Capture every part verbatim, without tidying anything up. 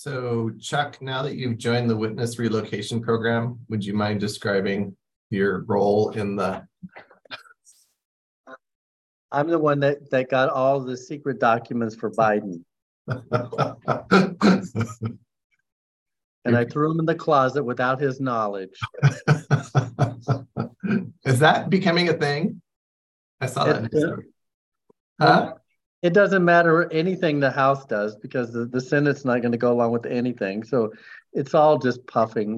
So Chuck, now that you've joined the witness relocation program, would you mind describing your role in the? I'm the one that, that got all the secret documents for Biden. And I threw them in the closet without his knowledge. Is that becoming a thing? I saw that. It, uh, huh? It doesn't matter anything the House does because the, the Senate's not going to go along with anything. So it's all just puffing.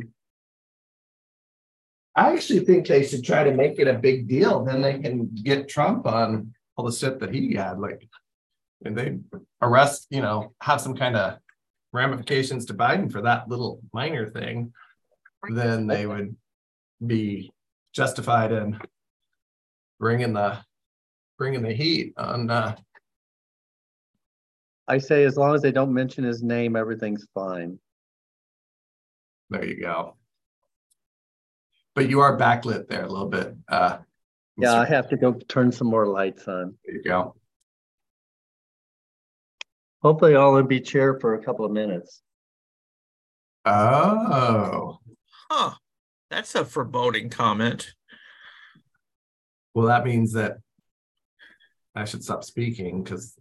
I actually think they should try to make it a big deal. Then they can get Trump on all the shit that he had. Like, and they arrest, you know, have some kind of ramifications to Biden for that little minor thing. Then they would be justified in bringing the bringing the heat on. Uh, I say as long as they don't mention his name, everything's fine. There you go. But you are backlit there a little bit. Uh, yeah, I have to go turn some more lights on. There you go. Hopefully I'll only be chair for a couple of minutes. Oh. Huh. That's a foreboding comment. Well, that means that I should stop speaking because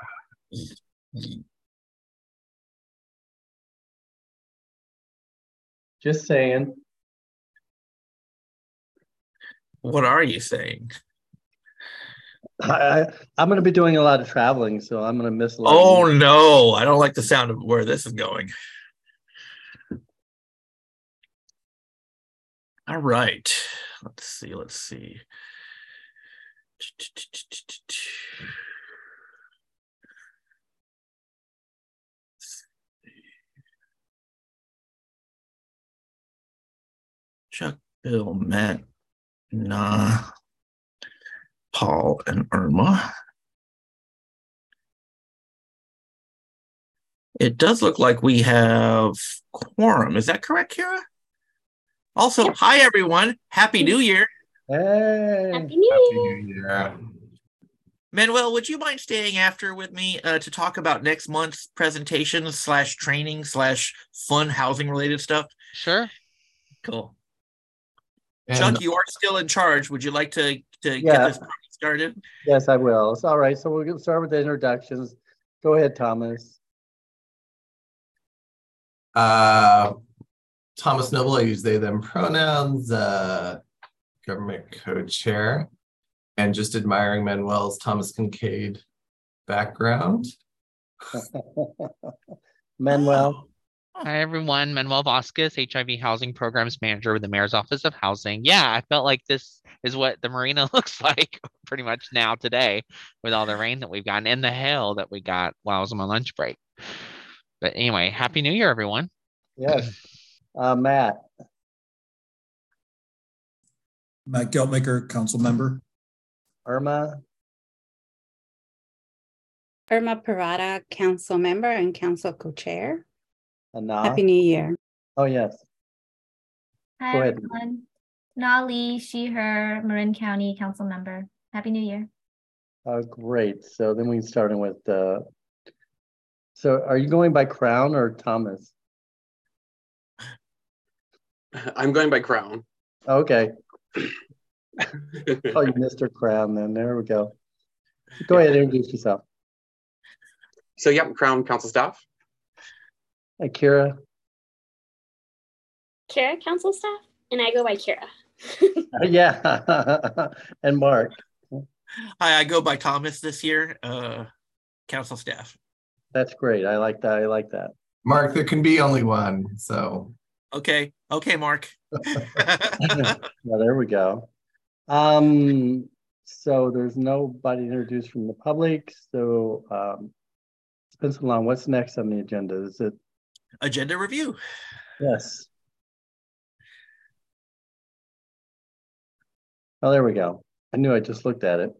just saying. What are you saying? I, I'm going to be doing a lot of traveling, so I'm going to miss a lot. Oh, no. I don't like the sound of where this is going. All right. Let's see. Let's see. Chuck, Bill, Matt, Nah, Paul, and Irma. It does look like we have quorum. Is that correct, Kira? Also, yeah. Hi, everyone. Happy New Year. Hey. Happy New Year. Happy New Year. Manuel, would you mind staying after with me uh, to talk about next month's presentation slash training slash fun housing related stuff? Sure. Cool. And Chuck, you are still in charge. Would you like to, to yeah. get this party started? Yes, I will. It's all right. So we'll get start with the introductions. Go ahead, Thomas. Uh, Thomas Noble, I use they, them pronouns, uh, government co-chair, and just admiring Manuel's Thomas Kincaid background. Manuel. Hi, everyone. Manuel Vasquez, H I V Housing Programs Manager with the Mayor's Office of Housing. Yeah, I felt like this is what the marina looks like pretty much now today with all the rain that we've gotten and the hail that we got while I was on my lunch break. But anyway, Happy New Year, everyone. Yes. Uh, Matt. Matt Geltmaker, council member. Irma. Irma Parada, council member and council co-chair. Anna. Happy New Year. Oh, yes. Hi, Go ahead. everyone. Nali, she, her, Marin County council member. Happy New Year. Oh, great. So then we starting with, uh, so are you going by Crown or Thomas? I'm going by Crown. Okay. Oh, you Mister Crown then. There we go. Go yeah. ahead and introduce yourself. So, yeah, Crown council staff. Hi, Kira. Kira, council staff, and I go by Kira. uh, yeah, and Mark. Hi, I go by Thomas this year, uh, council staff. That's great. I like that. I like that. Mark, there can be only one, so. Okay. Okay, Mark. Well, there we go. Um, so there's nobody introduced from the public. So um, it's been so long. What's next on the agenda? Is it agenda review? Yes. Oh, there we go. I knew I just looked at it.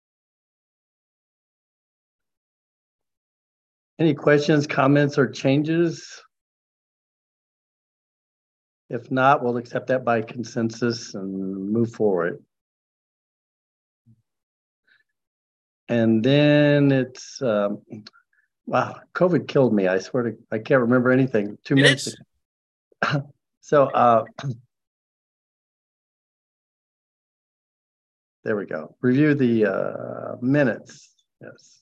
Any questions, comments, or changes? If not, we'll accept that by consensus and move forward. And then it's um, Wow, COVID killed me. I swear to, I can't remember anything. Two It minutes is. ago. So, uh, there we go. Review the uh, minutes. Yes.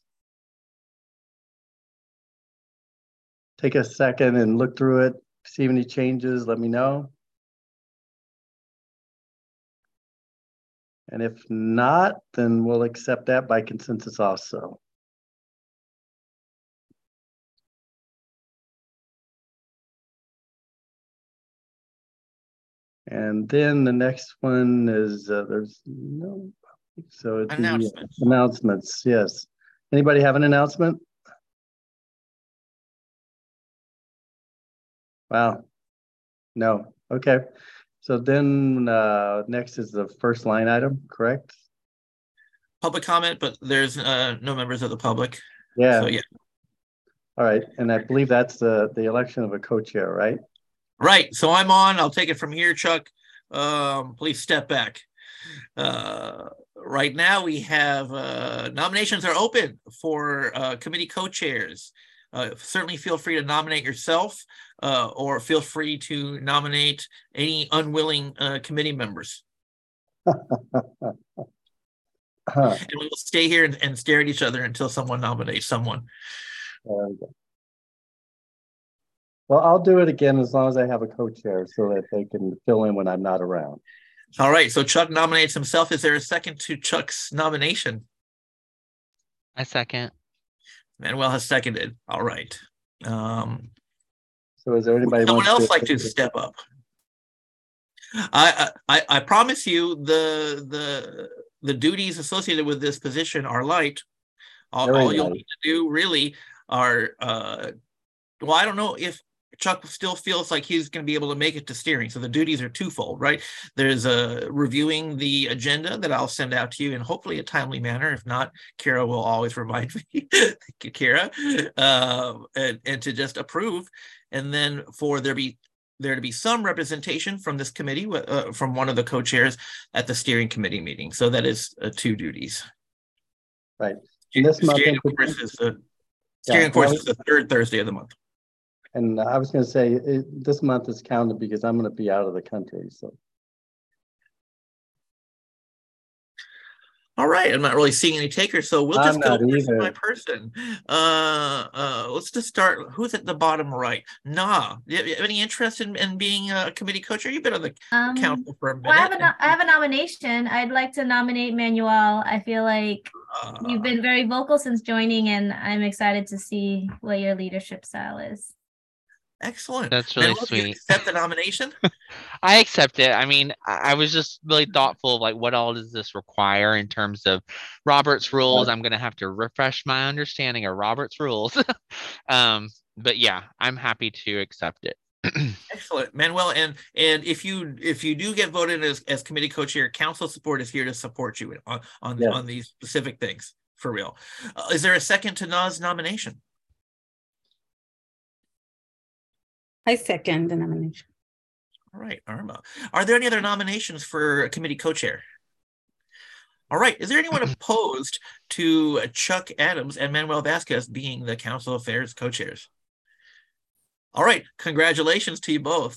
Take a second and look through it. See any changes, let me know. And if not, then we'll accept that by consensus also. And then the next one is, uh, there's no, so it's the Announcements. announcements, yes. Anybody have an announcement? Wow. No, okay. So then uh, next is the first line item, correct? Public comment, but there's uh, no members of the public. Yeah. So yeah. All right, and I believe that's the, the election of a co-chair, right? Right. So I'm on. I'll take it from here, Chuck. Um, please step back. Uh, right now we have uh, nominations are open for uh, committee co-chairs. Uh, certainly feel free to nominate yourself uh, or feel free to nominate any unwilling uh, committee members. Huh. And we will stay here and, and stare at each other until someone nominates someone. There we go. Well, I'll do it again as long as I have a co-chair so that they can fill in when I'm not around. All right. So Chuck nominates himself. Is there a second to Chuck's nomination? I second. Manuel has seconded. All right. Um, So is there anybody? Would someone wants else like to step up? I, I I promise you the the the duties associated with this position are light. All, Very all you'll light. need to do really are uh, well, I don't know if Chuck still feels like he's going to be able to make it to steering. So the duties are twofold, right? There's a uh, reviewing the agenda that I'll send out to you in hopefully a timely manner. If not, Kara will always remind me. Thank you, Kara, uh, and, and to just approve. And then for there be there to be some representation from this committee, uh, from one of the co-chairs at the steering committee meeting. So that is uh, two duties. Right. And this month, Steering, in of course, is the Yeah, steering, of course, well- is the third Thursday of the month. and I was going to say it, this month is counted because I'm going to be out of the country. So All right, I'm not really seeing any takers, so we'll I'm just go not person either. by person. Uh, uh, let's just start. Who's at the bottom right? Nah, you have, you have any interest in, in being a committee co-chair? You've been on the Um, council for a minute. well, I have a, no- and- I have a nomination. I'd like to nominate Manuel. I feel like uh, you've been very vocal since joining, and I'm excited to see what your leadership style is. excellent. That's really Manuel, do you sweet. accept the nomination? I accept it. I mean, I I was just really thoughtful of like what all does this require in terms of Robert's rules. I'm gonna have to refresh my understanding of Robert's rules. um, but yeah, I'm happy to accept it. Excellent, Manuel. And and if you if you do get voted as, as committee co-chair, council support is here to support you on on, Yes. on these specific things for real. Uh, is there a second to Na's nomination? I second the nomination. All right, Irma. Are there any other nominations for a committee co-chair? All right. Is there anyone opposed to Chuck Adams and Manuel Vasquez being the council affairs co-chairs? All right. Congratulations to you both.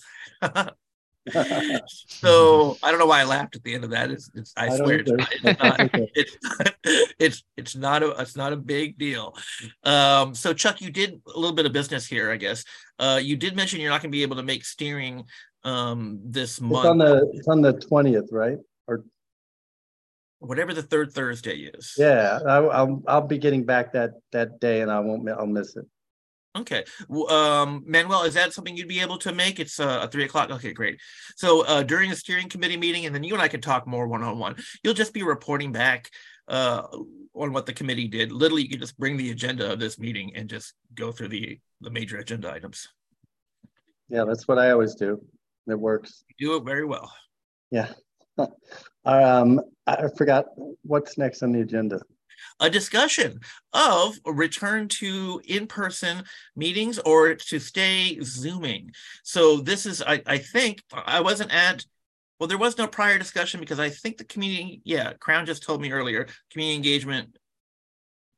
So I don't know why I laughed at the end of that. It's, it's I, I don't swear it's either. not, it's not, it's not, it's it's not a it's not a big deal. Um, so Chuck, you did a little bit of business here, I guess. Uh, you did mention you're not going to be able to make steering um this It's month, on the it's on the twentieth, right? Or whatever the third Thursday is. yeah, I, I'll I'll be getting back that that day, and I won't I'll miss it. Okay. W- Um, Manuel, is that something you'd be able to make? It's uh at three o'clock. Okay, great. So uh during the steering committee meeting, and then you and I can talk more one-on-one. You'll just be reporting back uh on what the committee did. Literally, you can just bring the agenda of this meeting and just go through the the major agenda items. Yeah, that's what I always do. It works. You do it very well. Yeah. um, I forgot what's next on the agenda. A discussion of a return to in-person meetings or to stay Zooming. So this is, I, I think, I wasn't at, well, there was no prior discussion because I think the community, yeah, Crown just told me earlier, community engagement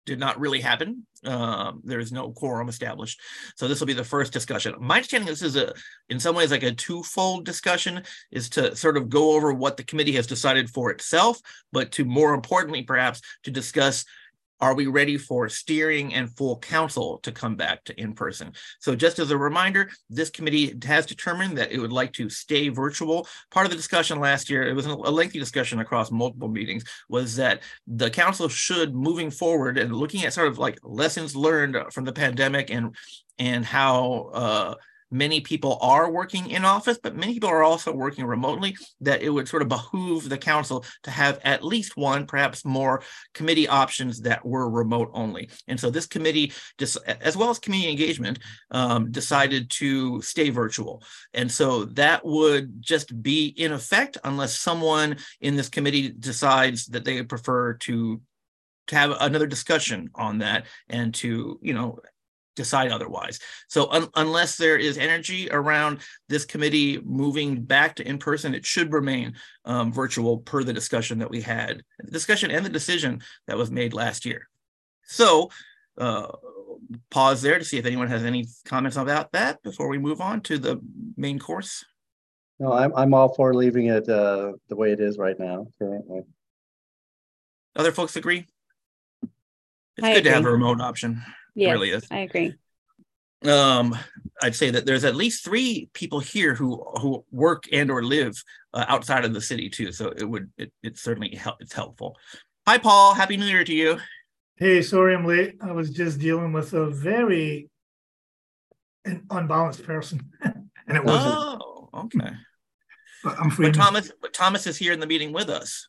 did not really happen. Um, there is no quorum established. So this will be the first discussion. My understanding this is a, in some ways, like a twofold discussion, is to sort of go over what the committee has decided for itself, but to more importantly, perhaps to discuss, are we ready for steering and full council to come back to in-person? So just as a reminder, this committee has determined that it would like to stay virtual. Part of the discussion last year, it was a lengthy discussion across multiple meetings, was that the council should, moving forward and looking at sort of like lessons learned from the pandemic and, and how uh, many people are working in office, but many people are also working remotely, that it would sort of behoove the council to have at least one, perhaps more committee options that were remote only. And so this committee, just as well as community engagement, um, decided to stay virtual. And so that would just be in effect unless someone in this committee decides that they prefer to, to have another discussion on that and to, you know, decide otherwise. So un unless there is energy around this committee moving back to in-person, it should remain um, virtual per the discussion that we had, the discussion and the decision that was made last year. So uh, pause there to see if anyone has any comments about that before we move on to the main course. No, I'm, I'm all for leaving it uh, the way it is right now currently. Other folks agree? It's I good to have agree. a remote option. It Yes, really is. I agree. Um, I'd say that there's at least three people here who who work and or live uh, outside of the city too. So it would it, it certainly help. It's helpful. Hi, Paul. Happy New Year to you. Hey, sorry I'm late. I was just dealing with a very an unbalanced person, and it wasn't. Oh, okay. But I'm free. But Thomas, but Thomas is here in the meeting with us.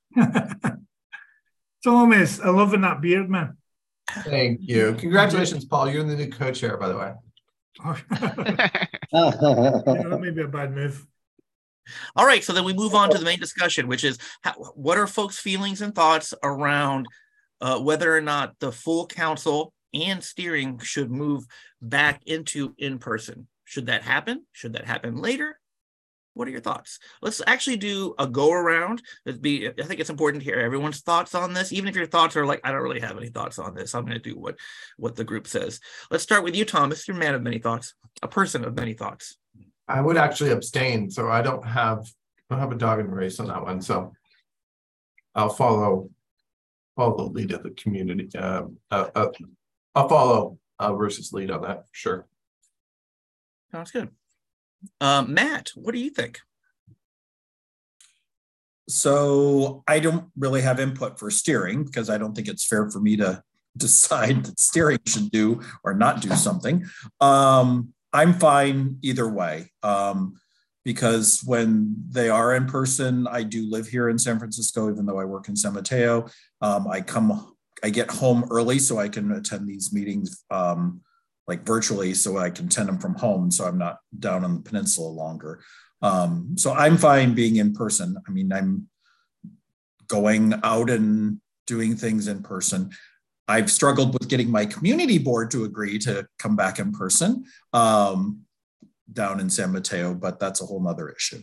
Thomas, I love that beard, man. Thank you. Congratulations, Paul. You're the new co-chair, by the way. Yeah, that may be a bad move. All right, so then we move on to the main discussion, which is how, what are folks' feelings and thoughts around uh, whether or not the full council and steering should move back into in-person? Should that happen? Should that happen later? What are your thoughts? Let's actually do a go around. It'd be, I think it's important to hear everyone's thoughts on this. Even if your thoughts are like, I don't really have any thoughts on this, I'm going to do what, what the group says. Let's start with you, Thomas. You're a man of many thoughts, a person of many thoughts. I would actually abstain, so I don't have I don't have a dog in the race on that one. So I'll follow follow the lead of the community. Uh, uh, uh, I'll follow uh, versus lead on that for sure. Sounds good. Um, Matt, what do you think? So I don't really have input for steering because I don't think it's fair for me to decide that steering should do or not do something. Um, I'm fine either way um, because when they are in person, I do live here in San Francisco, even though I work in San Mateo. Um, I come, I get home early so I can attend these meetings um, like virtually so I can attend them from home. So I'm not down on the peninsula longer. Um, so I'm fine being in person. I mean, I'm going out and doing things in person. I've struggled with getting my community board to agree to come back in person um, down in San Mateo, but that's a whole nother issue.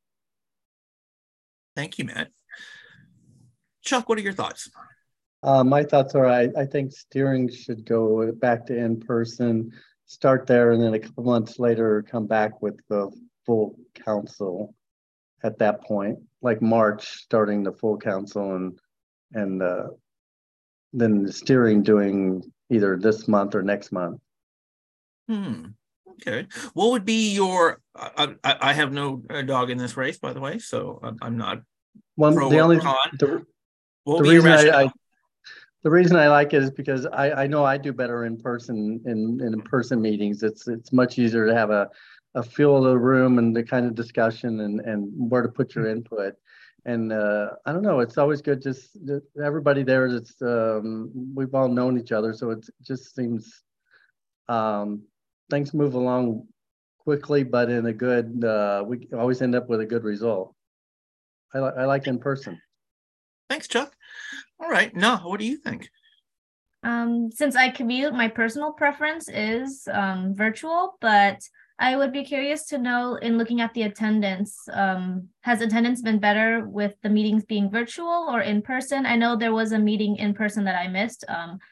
Thank you, Matt. Chuck, what are your thoughts? Uh, my thoughts are I, I think steering should go back to in-person, start there, and then a couple months later come back with the full council at that point, like March, starting the full council and and uh, then the steering doing either this month or next month. Hmm. Okay. What would be your, I, I, I have no dog in this race, by the way, so I'm, I'm not. Well, pro the or only con. the, What the would be your reason I, rationale? I the reason I like it is because I, I know I do better in person in, in person meetings. It's it's much easier to have a, a feel of the room and the kind of discussion and, and where to put your input. And uh, I don't know, it's always good just everybody there. It's um, we've all known each other, so it just seems um, things move along quickly, but in a good. Uh, we always end up with a good result. I, li I like in person. Thanks, Chuck. All right. No, what do you think? Um, since I commute, my personal preference is um, virtual, but I would be curious to know, in looking at the attendance, um, has attendance been better with the meetings being virtual or in person? I know there was a meeting in person that I missed. Um,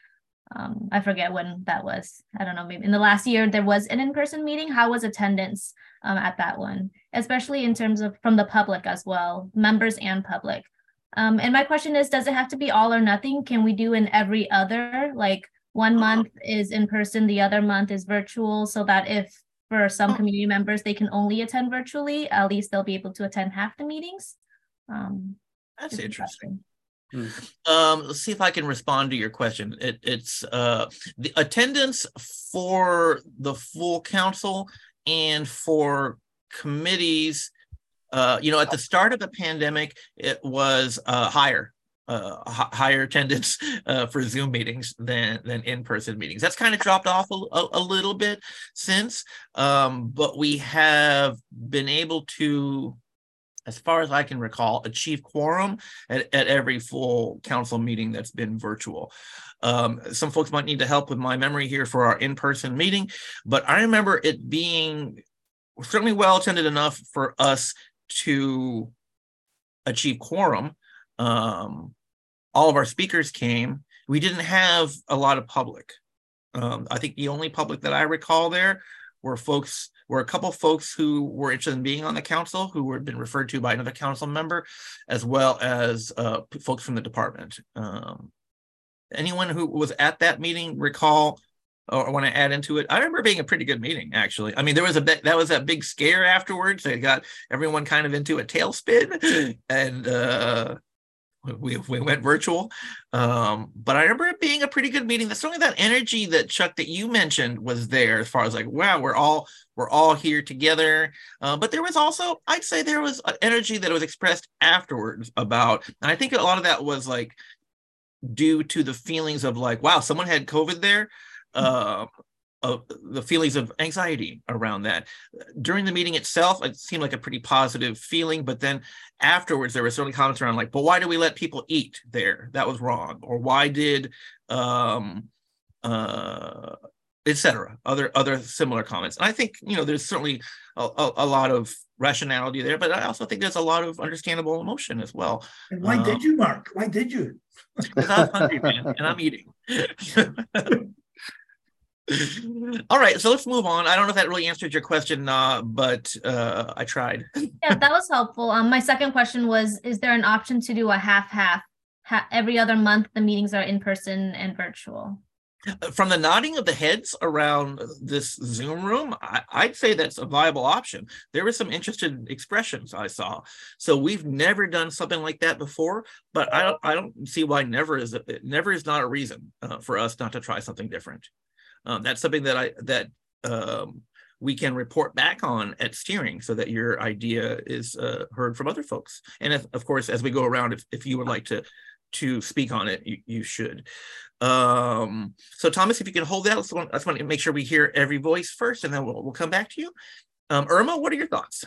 Um, I forget when that was. I don't know, maybe in the last year there was an in-person meeting. How was attendance um, at that one, especially in terms of from the public as well, members and public? Um, and my question is, does it have to be all or nothing? Can we do in every other, like one month is in person, the other month is virtual, so that if for some community members they can only attend virtually, at least they'll be able to attend half the meetings? Um, That's interesting. Hmm. Um, let's see if I can respond to your question. It, it's uh, the attendance for the full council and for committees. Uh, you know, at the start of the pandemic, it was uh, higher, uh, h- higher attendance uh, for Zoom meetings than than in-person meetings. That's kind of dropped off a, a, a little bit since, um, but we have been able to, as far as I can recall, achieve quorum at, at every full council meeting that's been virtual. Um, some folks might need to help with my memory here for our in-person meeting, but I remember it being certainly well attended enough for us to achieve quorum. Um, all of our speakers came. We didn't have a lot of public. Um, I think the only public that I recall there were folks, were a couple folks who were interested in being on the council, who had been referred to by another council member, as well as uh, folks from the department. Um, anyone who was at that meeting recall or want to add into it? I remember being a pretty good meeting, actually. I mean, there was a bit, that was that big scare afterwards. They got everyone kind of into a tailspin, and uh, we we went virtual. Um, but I remember it being a pretty good meeting. That's certainly that energy that Chuck that you mentioned was there, as far as like, wow, we're all we're all here together. Uh, but there was also, I'd say, there was an energy that was expressed afterwards about, and I think a lot of that was like due to the feelings of like, wow, someone had COVID there. Uh, of the feelings of anxiety around that. During the meeting itself, it seemed like a pretty positive feeling, but then afterwards there were certainly comments around like, but why do we let people eat there? That was wrong. Or why did, um, uh, et cetera, other, other similar comments. And I think, you know, there's certainly a, a, a lot of rationality there, but I also think there's a lot of understandable emotion as well. And why um, did you, Mark? Why did you? Because I'm hungry, man, and I'm eating. All right, so let's move on. I don't know if that really answered your question, uh, but uh, I tried. Yeah, that was helpful. Um, my second question was, is there an option to do a half-half? Ha- every other month, the meetings are in person and virtual. From the nodding of the heads around this Zoom room, I, I'd say that's a viable option. There were some interested expressions I saw. So we've never done something like that before, but I don't, I don't see why never is, a, never is not a reason uh, for us not to try something different. Um, that's something that I that um, we can report back on at steering, so that your idea is uh, heard from other folks. And if, of course, as we go around, if, if you would like to to speak on it, you, you should. Um, so Thomas, if you can hold that, I just want, I just want to make sure we hear every voice first, and then we'll, we'll come back to you. Um, Irma, what are your thoughts?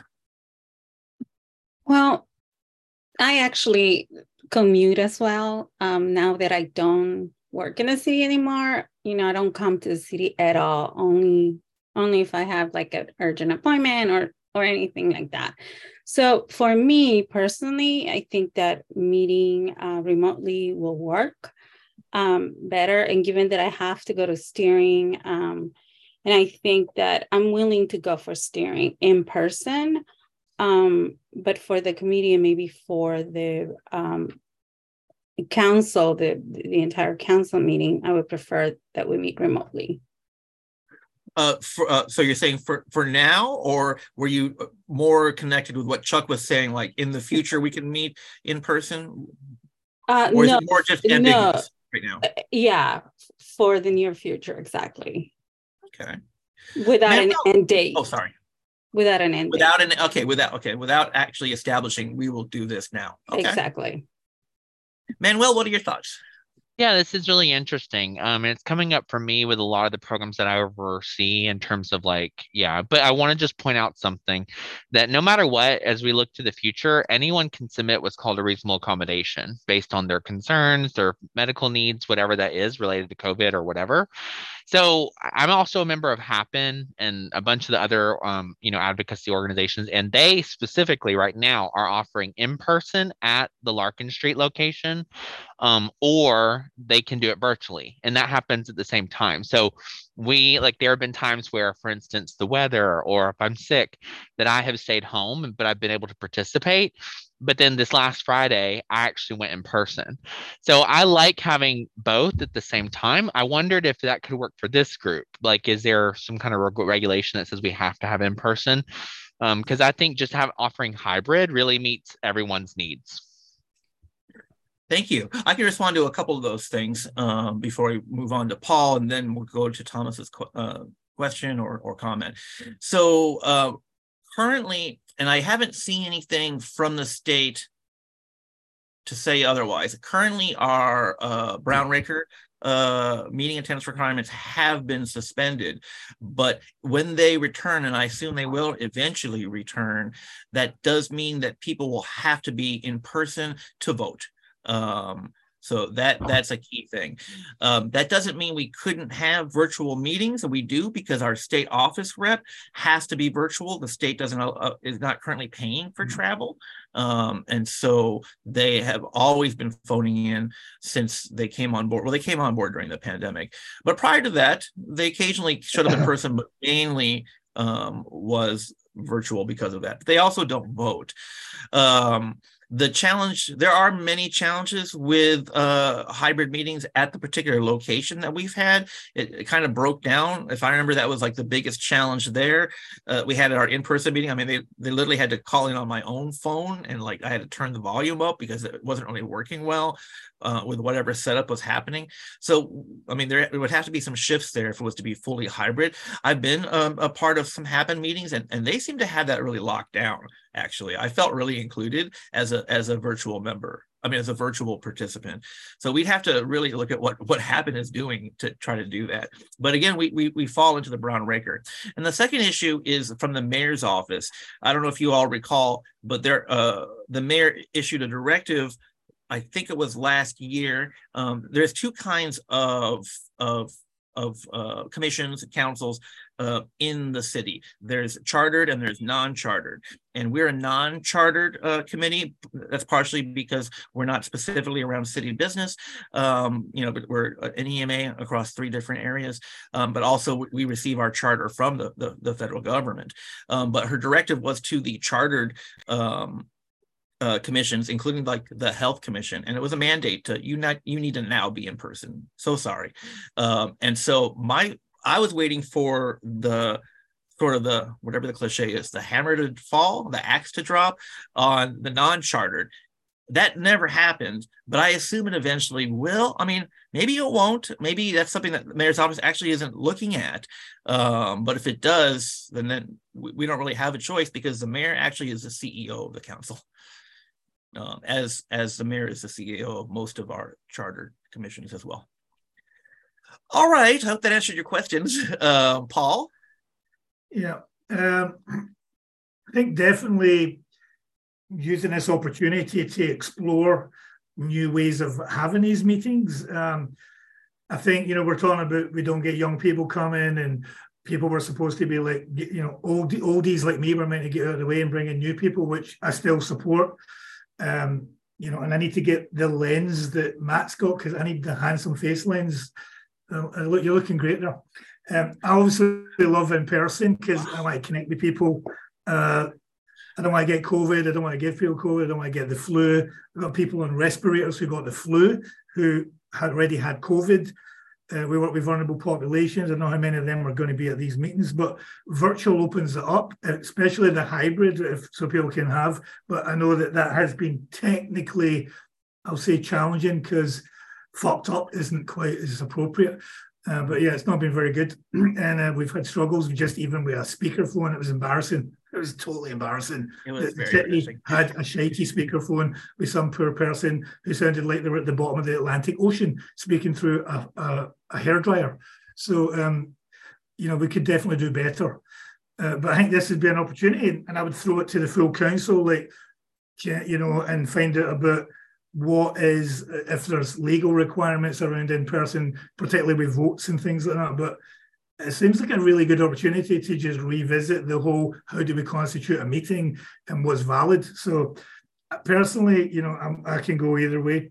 Well, I actually commute as well. Um, now that I don't work in the city anymore, you know, I don't come to the city at all, only only if I have like an urgent appointment or or anything like that. So for me personally, I think that meeting uh, remotely will work um, better. And given that I have to go to steering, um, and I think that I'm willing to go for steering in person, um, but for the committee and maybe for the um, council, the the entire council meeting, I would prefer that we meet remotely. Uh, for, uh, so you're saying for for now, or were you more connected with what Chuck was saying, like in the future we can meet in person? Uh, or is no, it more just ambiguous no. right now? Uh, yeah, for the near future, exactly. Okay. Without Man, an end date. Oh, sorry. Without an end Without date. an okay, without okay, without actually establishing we will do this now. Okay. Exactly. Manuel, what are your thoughts? Yeah, this is really interesting. Um, and it's coming up for me with a lot of the programs that I oversee in terms of like, yeah, but I want to just point out something that no matter what, as we look to the future, anyone can submit what's called a reasonable accommodation based on their concerns, their medical needs, whatever that is related to COVID or whatever. So I'm also a member of Happen and a bunch of the other, um, you know, advocacy organizations, and they specifically right now are offering in person at the Larkin Street location, um, or or they can do it virtually. And that happens at the same time. So we, like, there have been times where, for instance, the weather, or if I'm sick, that I have stayed home, but I've been able to participate. But then this last Friday, I actually went in person. So I like having both at the same time. I wondered if that could work for this group. Like, is there some kind of reg- regulation that says we have to have in person? Because um, I think just have offering hybrid really meets everyone's needs. Thank you. I can respond to a couple of those things um, before we move on to Paul, and then we'll go to Thomas's qu- uh, question or, or comment. So uh, currently, and I haven't seen anything from the state to say otherwise, currently our uh, Brown Raker uh, meeting attendance requirements have been suspended, but when they return, and I assume they will eventually return, that does mean that people will have to be in person to vote. Um, so that that's a key thing. Um, that doesn't mean we couldn't have virtual meetings, and we do, because our state office rep has to be virtual. The state doesn't uh, is not currently paying for travel, um, and so they have always been phoning in since they came on board. Well, they came on board during the pandemic, but prior to that, they occasionally showed up in person, but mainly um, was virtual because of that. They also don't vote. Um, The challenge, there are many challenges with uh, hybrid meetings at the particular location that we've had. It, it kind of broke down. If I remember, that was like the biggest challenge there. Uh, we had our in-person meeting. I mean, they, they literally had to call in on my own phone, and like I had to turn the volume up because it wasn't really working well uh, with whatever setup was happening. So, I mean, there, there would have to be some shifts there if it was to be fully hybrid. I've been um, a part of some happen meetings, and, and they seem to have that really locked down. Actually, I felt really included as a as a virtual member. I mean, as a virtual participant. So we'd have to really look at what what Happen is doing to try to do that. But again, we we we fall into the Brown Raker. And the second issue is from the mayor's office. I don't know if you all recall, but there uh, the mayor issued a directive. I think it was last year. Um, there's two kinds of of of uh, commissions and councils uh, in the city. There's chartered and there's non-chartered. And we're a non-chartered uh, committee. That's partially because we're not specifically around city business, um, you know, but we're an E M A across three different areas. Um, but also we receive our charter from the, the, the federal government. Um, but her directive was to the chartered um, Uh, commissions, including like the health commission, and it was a mandate to you not you need to now be in person. So sorry, um, and so my I was waiting for the sort of the whatever the cliche is, the hammer to fall, the axe to drop on the non-chartered. That never happened, but I assume it eventually will. I mean, maybe it won't. Maybe that's something that the mayor's office actually isn't looking at. Um, but if it does, then then we, we don't really have a choice, because the mayor actually is the C E O of the council. Um, as as the mayor is the C E O of most of our chartered commissions as well. All right, I hope that answered your questions. Uh, Paul? Yeah, um, I think definitely using this opportunity to explore new ways of having these meetings. Um, I think, you know, we're talking about we don't get young people coming, and people were supposed to be like, you know, old oldies like me were meant to get out of the way and bring in new people, which I still support. Um, you know, and I need to get the lens that Matt's got, because I need the handsome face lens. Uh, look, you're looking great there. Um, I obviously love in person because I want to connect with people. Uh, I don't want to get COVID. I don't want to give people COVID. I don't want to get the flu. We've got people on respirators who got the flu who had already had COVID. Uh, we work with vulnerable populations. I don't know how many of them are going to be at these meetings, but virtual opens it up, especially the hybrid, if so people can have. But I know that that has been technically, I'll say, challenging, because fucked up isn't quite as appropriate. Uh, but yeah, it's not been very good. And uh, we've had struggles just even with a speakerphone. It was embarrassing. It was totally embarrassing. It was the very city embarrassing. had a shaky speakerphone with some poor person who sounded like they were at the bottom of the Atlantic Ocean speaking through a, a, a hairdryer. So, um, you know, we could definitely do better. Uh, but I think this would be an opportunity, and I would throw it to the full council, like, you know, and find out about what is, if there's legal requirements around in person, particularly with votes and things like that. But it seems like a really good opportunity to just revisit the whole, how do we constitute a meeting and what's valid. So personally, you know, I'm, I can go either way.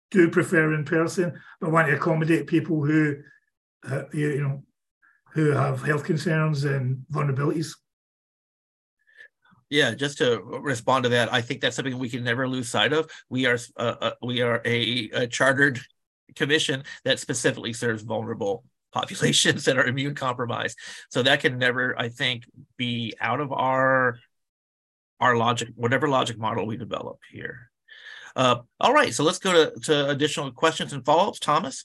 do prefer in person, but want to accommodate people who, uh, you, you know, who have health concerns and vulnerabilities. Yeah, just to respond to that, I think that's something we can never lose sight of. We are uh, uh, we are a, a chartered commission that specifically serves vulnerable populations that are immune compromised. So that can never, I think, be out of our our logic, whatever logic model we develop here. Uh, all right, so let's go to, to additional questions and follow-ups. Thomas?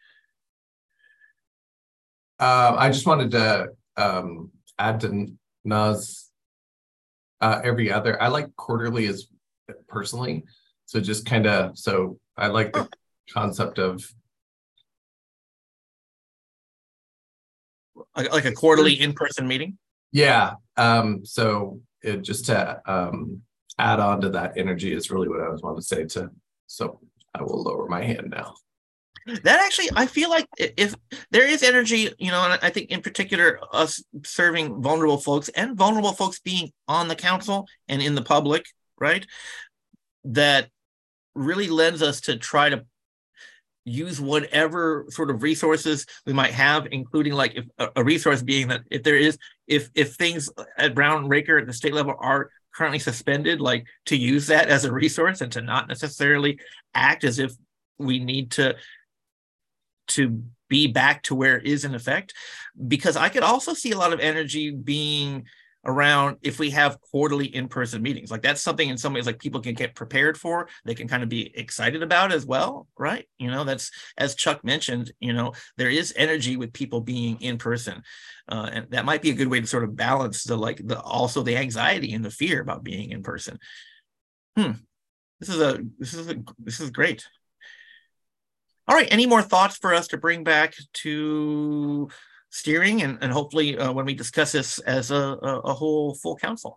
Uh, I just wanted to um, add to Naz, uh, every other, I like quarterly as personally. So just kind of, so I like the oh. concept of. Like a quarterly in-person meeting? Yeah, um, so it just to um, add on to that energy is really what I was wanting to say to, so I will lower my hand now. That actually, I feel like if there is energy, you know, and I think in particular us serving vulnerable folks and vulnerable folks being on the council and in the public, right, that really lends us to try to use whatever sort of resources we might have, including like if a resource being that if there is, if if things at Brown Raker at the state level are currently suspended, like to use that as a resource and to not necessarily act as if we need to to be back to where it is in effect. Because I could also see a lot of energy being around if we have quarterly in-person meetings. Like that's something in some ways like people can get prepared for, they can kind of be excited about as well, right? You know, that's, as Chuck mentioned, you know, there is energy with people being in person. Uh, and that might be a good way to sort of balance the, like the, also the anxiety and the fear about being in person. Hmm. This is a, this is a, this is great. All right, any more thoughts for us to bring back to steering and, and hopefully uh, when we discuss this as a, a, a whole full council?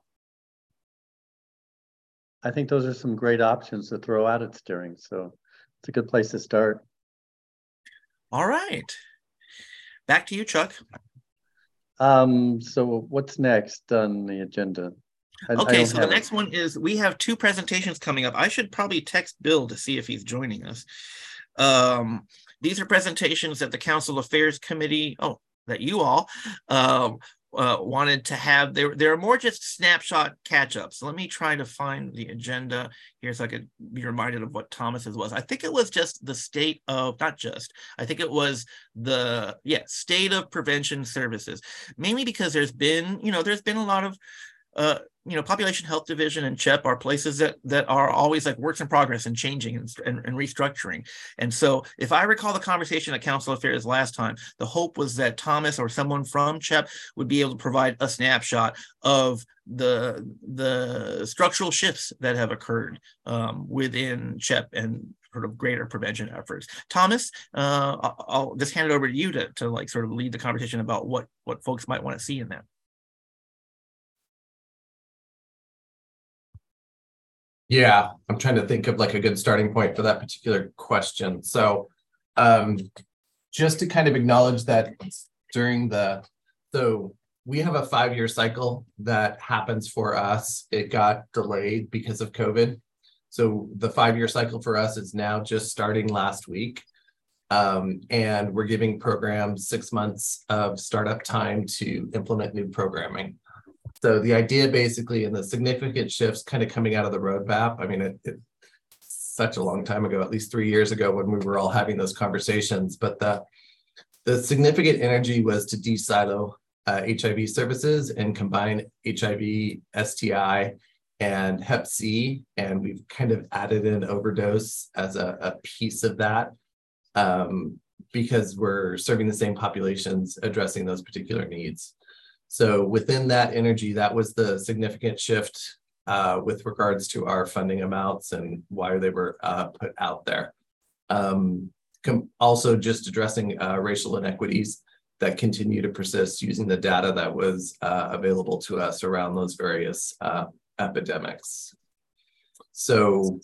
I think those are some great options to throw out at steering. So it's a good place to start. All right. Back to you, Chuck. Um, so what's next on the agenda? I, okay, I so the it. next one is we have two presentations coming up. I should probably text Bill to see if he's joining us. Um, these are presentations that the Council Affairs Committee, oh, that you all um, uh, wanted to have. There, there are more just snapshot catch-ups. So let me try to find the agenda here so I could be reminded of what Thomas's was. I think it was just the state of, not just, I think it was the, yeah, state of prevention services. Mainly because there's been, you know, there's been a lot of, uh, you know, Population Health Division and C H E P are places that that are always like works in progress and changing and, and, and restructuring. And so if I recall the conversation at Council Affairs last time, the hope was that Thomas or someone from C H E P would be able to provide a snapshot of the, the structural shifts that have occurred um, within C H E P and sort of greater prevention efforts. Thomas, uh, I'll, I'll just hand it over to you to, to like sort of lead the conversation about what, what folks might want to see in that. Yeah, I'm trying to think of like a good starting point for that particular question. So um, just to kind of acknowledge that during the, so we have a five-year cycle that happens for us. It got delayed because of COVID. So the five-year cycle for us is now just starting last week. Um, and we're giving programs six months of startup time to implement new programming. So the idea basically, and the significant shifts kind of coming out of the roadmap, I mean, it, it such a long time ago, at least three years ago when we were all having those conversations, but the, the significant energy was to de-silo uh, H I V services and combine H I V, S T I, and Hep C, and we've kind of added in overdose as a, a piece of that um, because we're serving the same populations, addressing those particular needs. So within that energy, that was the significant shift uh, with regards to our funding amounts and why they were uh, put out there. Um, also just addressing uh, racial inequities that continue to persist using the data that was uh, available to us around those various uh, epidemics. So,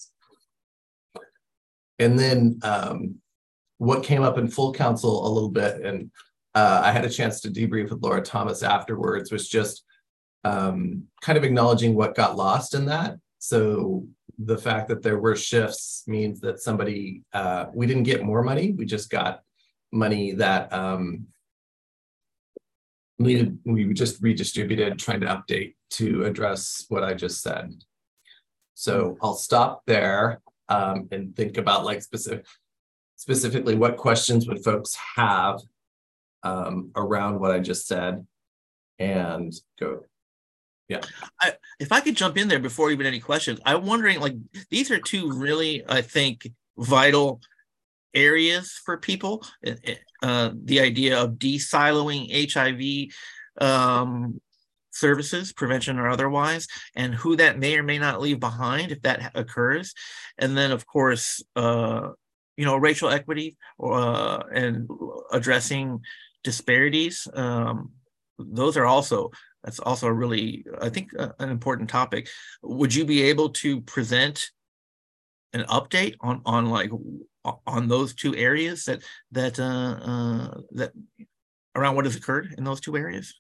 and then um, what came up in full council a little bit, and Uh, I had a chance to debrief with Laura Thomas afterwards, was just um, kind of acknowledging what got lost in that. So the fact that there were shifts means that somebody, uh, we didn't get more money. We just got money that um, needed, we just redistributed, trying to update to address what I just said. So I'll stop there um, and think about like specific, specifically what questions would folks have um, around what I just said, and go. Yeah. I, if I could jump in there before even any questions, I'm wondering, like, these are two really, I think, vital areas for people. Uh, the idea of de-siloing H I V um, services, prevention or otherwise, and who that may or may not leave behind if that occurs. And then, of course, uh, you know, racial equity uh, and addressing disparities. Um, those are also That's also a really, I think, uh, an important topic. Would you be able to present an update on on like on those two areas that that uh, uh, that around what has occurred in those two areas?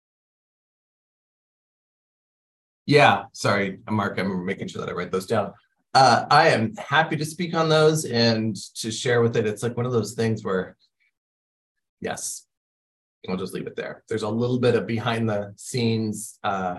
Yeah, sorry, Mark, I'm making sure that I write those down. Uh, I am happy to speak on those and to share with it. It's like one of those things where, yes. I'll just leave it there. There's a little bit of behind the scenes. Uh,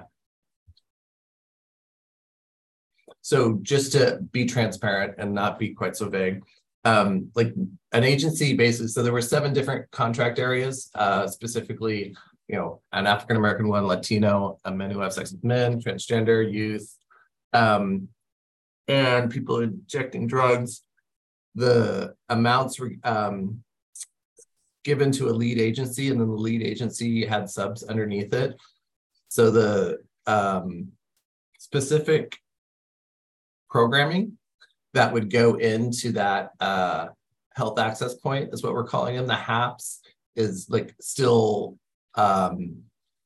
so just to be transparent and not be quite so vague, um, like an agency basis. So there were seven different contract areas, uh, specifically, you know, an African-American one, Latino, a men who have sex with men, transgender, youth, um, and people injecting drugs. The amounts were, um, given to a lead agency, and then the lead agency had subs underneath it. So the um, specific programming that would go into that uh, health access point is what we're calling them. The HAPs is like still um,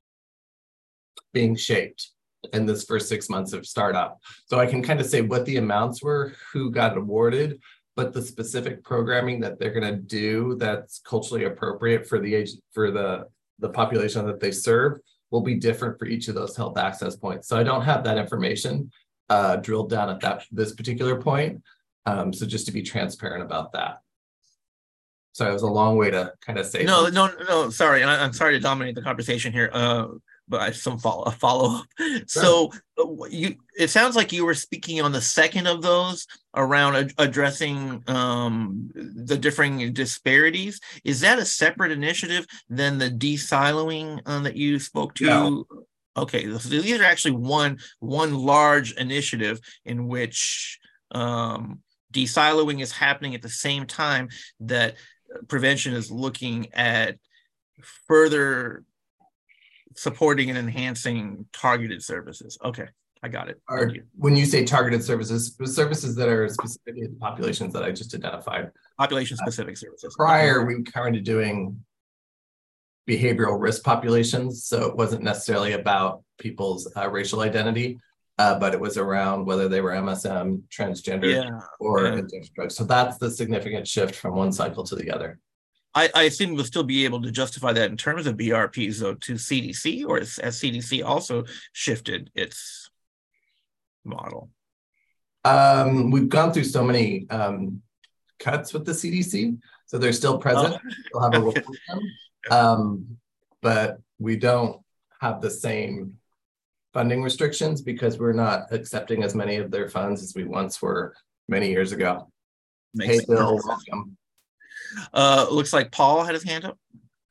being shaped in this first six months of startup. So I can kind of say what the amounts were, who got awarded, but the specific programming that they're going to do that's culturally appropriate for the age for the the population that they serve will be different for each of those health access points. So I don't have that information uh, drilled down at that this particular point. Um, so just to be transparent about that. So it was a long way to kind of say. No, no, no. Sorry, I, I'm sorry to dominate the conversation here. Uh, but I have some follow a follow up. So you, it sounds like you were speaking on the second of those around ad addressing um, the differing disparities. Is that a separate initiative than the de-siloing uh, that you spoke to? No. Okay, so these are actually one one large initiative in which um, de-siloing is happening at the same time that prevention is looking at further supporting and enhancing targeted services. Okay, I got it. Are, you. When you say targeted services, services that are specific to the populations that I just identified. Population-specific uh, services. Prior, we were kind of doing behavioral risk populations, so it wasn't necessarily about people's uh, racial identity, uh, but it was around whether they were M S M, transgender, yeah, or yeah. addiction drugs. So that's the significant shift from one cycle to the other. I, I assume we'll still be able to justify that in terms of B R Ps, though, to C D C, or has, has C D C also shifted its model? Um, we've gone through so many um, cuts with the C D C, so they're still present. Oh. We'll have a role with them, um, but we don't have the same funding restrictions because we're not accepting as many of their funds as we once were many years ago. Makes Hey, Bill, welcome. Uh, looks like Paul had his hand up.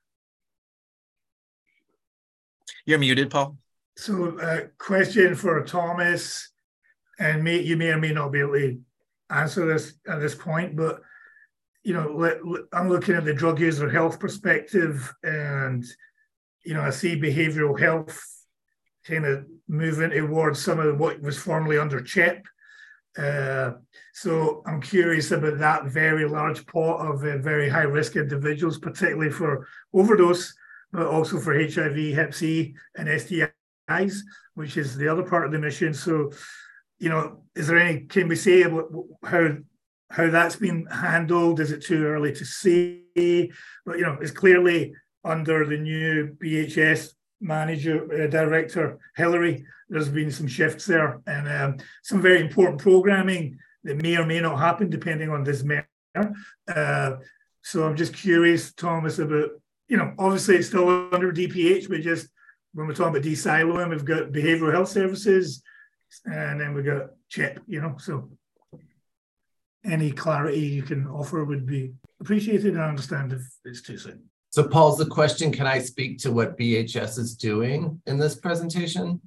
You're muted, Paul. So, uh, question for Thomas, and may, you may or may not be able to answer this at this point, but you know, let, let, I'm looking at the drug user health perspective, and you know, I see behavioral health kind of moving towards some of what was formerly under CHIP. Uh, so I'm curious about that very large pot of uh, very high risk individuals, particularly for overdose, but also for H I V, Hep C, and S T Is, which is the other part of the mission. So, you know, is there any, can we say about how how that's been handled? Is it too early to say? But, you know, it's clearly under the new B H S manager, uh, director, Hillary. There's been some shifts there, and um, some very important programming that may or may not happen depending on this mayor. Uh, so I'm just curious, Thomas, about, you know, obviously it's still under D P H, but just when we're talking about de-siloing, we've got behavioral health services, and then we've got CHIP, you know, so any clarity you can offer would be appreciated. I understand if it's too soon. So Paul's the question, can I speak to what B H S is doing in this presentation?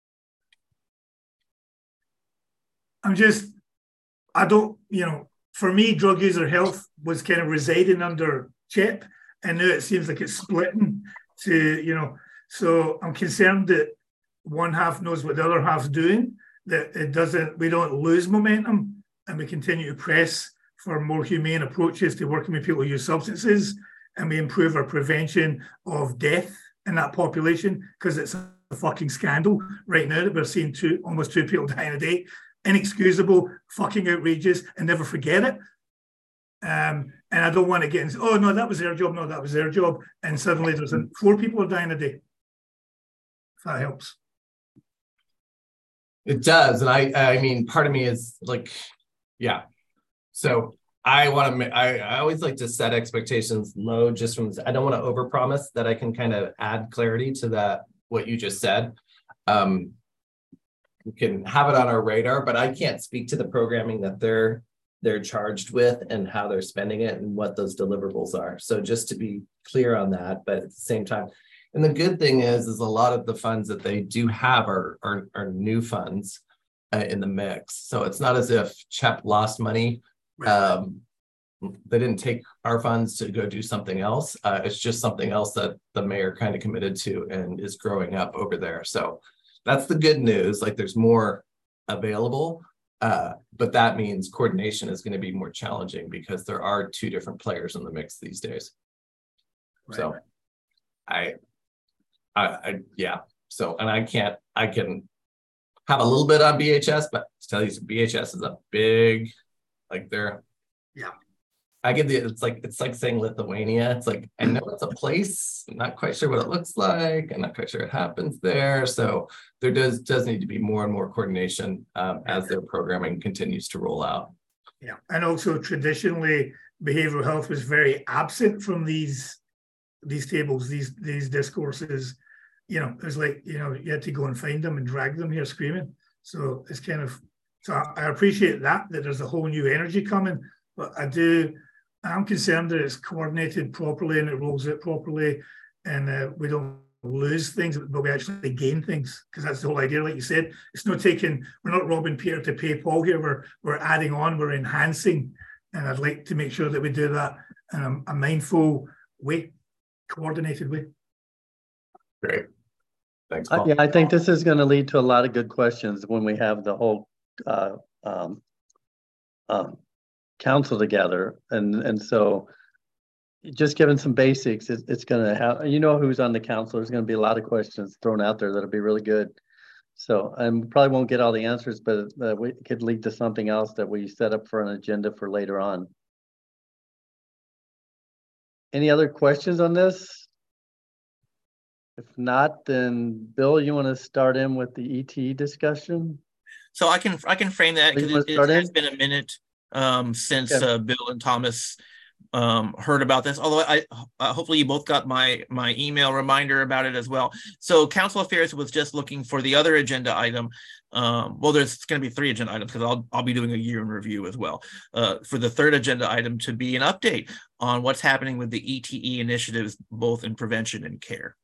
I'm just, I don't, you know, for me, drug user health was kind of residing under CHIP, and now it seems like it's splitting to, you know, so I'm concerned that one half knows what the other half's doing, that it doesn't, we don't lose momentum, and we continue to press for more humane approaches to working with people who use substances, and we improve our prevention of death in that population, because it's a fucking scandal right now that we're seeing two, almost two people dying a day. Inexcusable, fucking outrageous, and never forget it. Um, and I don't want to get into, oh no, that was their job, no, that was their job, and suddenly there's a, four people are dying a day. If that helps. It does, and I, I mean, part of me is like, yeah. So I want to, I, I always like to set expectations low, just from, I don't want to overpromise that I can kind of add clarity to that, what you just said. Um, we can have it on our radar, but I can't speak to the programming that they're they're charged with and how they're spending it and what those deliverables are. So just to be clear on that, but at the same time, and the good thing is, is a lot of the funds that they do have are are, are new funds uh, in the mix. So it's not as if CHEP lost money. Um, they didn't take our funds to go do something else. Uh, it's just something else that the mayor kind of committed to and is growing up over there. So that's the good news. Like, there's more available, uh, but that means coordination is going to be more challenging because there are two different players in the mix these days. Right. So I, I, I, yeah. So, and I can't, I can have a little bit on B H S, but to tell you, B H S is a big, like they're, yeah. I get the, it's like, it's like saying Lithuania. It's like, I know it's a place, I'm not quite sure what it looks like. I'm not quite sure what happens there. So there does, does need to be more and more coordination um, as their programming continues to roll out. Yeah. And also traditionally, behavioral health was very absent from these, these tables, these, these discourses. You know, it was like, you know, you had to go and find them and drag them here screaming. So it's kind of, so I appreciate that, that there's a whole new energy coming, but I do, I'm concerned that it's coordinated properly and it rolls out properly, and uh, we don't lose things, but we actually gain things, because that's the whole idea. Like you said, it's not taking, we're not robbing Peter to pay Paul here. We're we're adding on, we're enhancing, and I'd like to make sure that we do that in a, a mindful way, coordinated way. Great, thanks, Uh, Paul. yeah, I think this is going to lead to a lot of good questions when we have the whole uh, um, um, council together, and and so just given some basics, it, it's going to have, you know, who's on the council. There's going to be a lot of questions thrown out there that'll be really good. So I um, probably won't get all the answers, but uh, we could lead to something else that we set up for an agenda for later on. Any other questions on this? If not, then Bill, you want to start in with the E T discussion? So I can I can frame that because it, it has been a minute um, since okay. uh, Bill and Thomas um, heard about this. Although I uh, hopefully you both got my my email reminder about it as well. So Council Affairs was just looking for the other agenda item. Um, well, there's going to be three agenda items because I'll I'll be doing a year in review as well. Uh, for the third agenda item to be an update on what's happening with the E T E initiatives, both in prevention and care.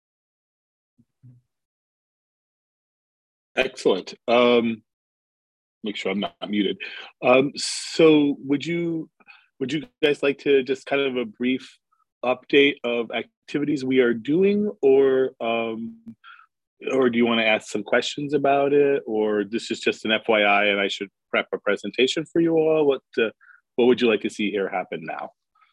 Excellent. Um, make sure I'm not muted. Um, so would you would you guys like to just kind of a brief update of activities we are doing, or um, or do you want to ask some questions about it, or this is just an F Y I and I should prep a presentation for you all? What uh, what would you like to see here happen now?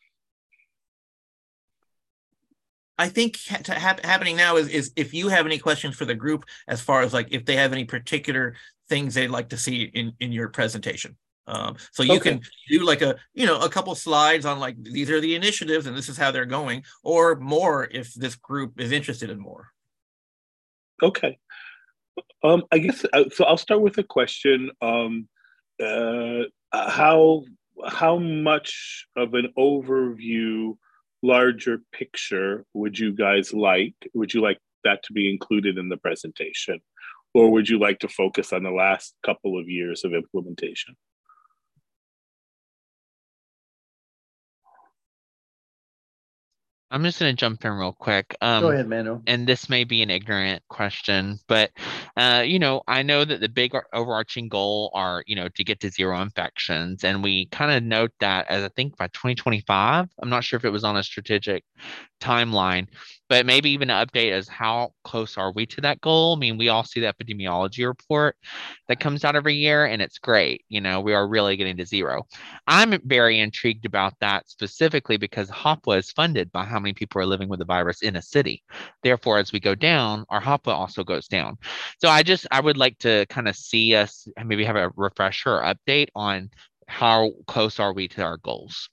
I think ha ha happening now is, is if you have any questions for the group, as far as like if they have any particular things they'd like to see in, in your presentation. Um, so you okay. can do like a, you know, a couple slides on like, these are the initiatives and this is how they're going, or more if this group is interested in more. Okay. Um, I guess uh, so. I'll start with a question. Um, uh, how how much of an overview, larger picture would you guys like? Would you like that to be included in the presentation, or would you like to focus on the last couple of years of implementation? I'm just going to jump in real quick. Um, Go ahead, Manu. And this may be an ignorant question, but, uh, you know, I know that the big overarching goal are, you know, to get to zero infections. And we kind of note that as I think by twenty twenty-five, I'm not sure if it was on a strategic timeline, but maybe even an update as how close are we to that goal? I mean, we all see the epidemiology report that comes out every year, and it's great. You know, we are really getting to zero. I'm very intrigued about that specifically because HOPWA is funded by how many people are living with the virus in a city. Therefore, as we go down, our HOPWA also goes down. So I just, I would like to kind of see us maybe have a refresher or update on how close are we to our goals.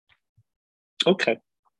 Okay.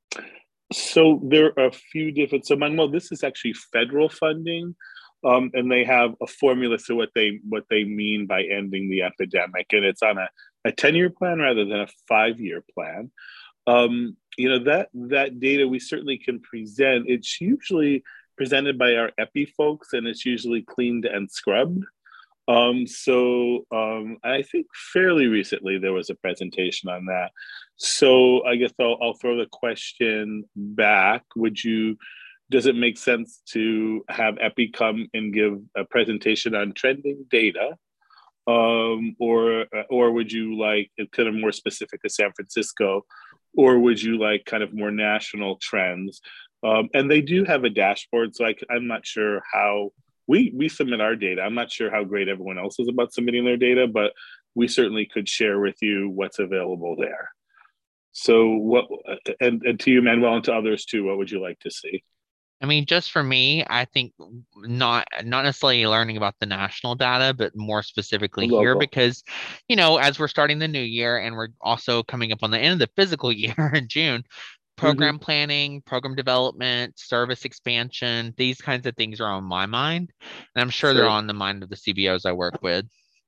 So there are a few different, so Manuel, this is actually federal funding, um, and they have a formula to what they what they mean by ending the epidemic, and it's on a, a ten-year plan rather than a five-year plan. Um, you know, that that data we certainly can present. It's usually presented by our epi folks, and it's usually cleaned and scrubbed. Um, so um, I think fairly recently there was a presentation on that. So I guess I'll, I'll throw the question back. Would you, does it make sense to have Epi come and give a presentation on trending data? Um, or, or would you like it kind of more specific to San Francisco? Or would you like kind of more national trends? Um, and they do have a dashboard, so I, I'm not sure how, We we submit our data. I'm not sure how great everyone else is about submitting their data, but we certainly could share with you what's available there. So what, and, and to you, Manuel, and to others too, what would you like to see? I mean, just for me, I think not not necessarily learning about the national data, but more specifically Local. here, because, you know, as we're starting the new year and we're also coming up on the end of the physical year in June, program mm-hmm. planning, program development, service expansion, these kinds of things are on my mind. And I'm sure, sure. they're on the mind of the C B Os I work with.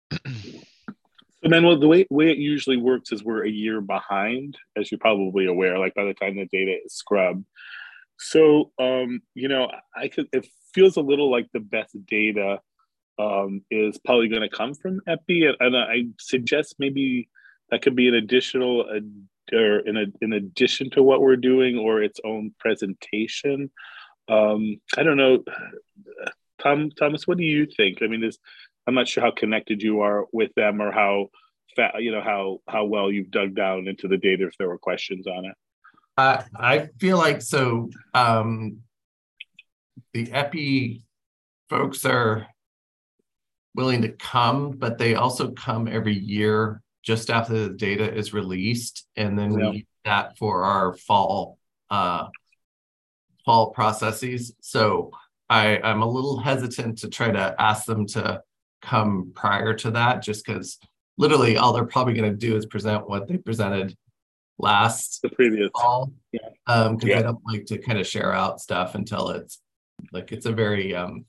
So Manuel, the way, way it usually works is we're a year behind, as you're probably aware, like by the time the data is scrubbed. So, um, you know, I could, it feels a little like the best data um, is probably going to come from Epi. And, and I suggest maybe that could be an additional, uh, or in, a, in addition to what we're doing, or its own presentation. Um, I don't know. Tom, Thomas, what do you think? I mean, is, I'm not sure how connected you are with them or how, fa- you know, how, how well you've dug down into the data if there were questions on it. Uh, I feel like so um, the Epi folks are willing to come, but they also come every year just after the data is released, and then yeah. we use that for our fall uh, fall processes. So I, I'm a little hesitant to try to ask them to come prior to that, just because literally all they're probably going to do is present what they presented last the previous fall, yeah um because yeah. I don't like to kind of share out stuff until it's like it's a very um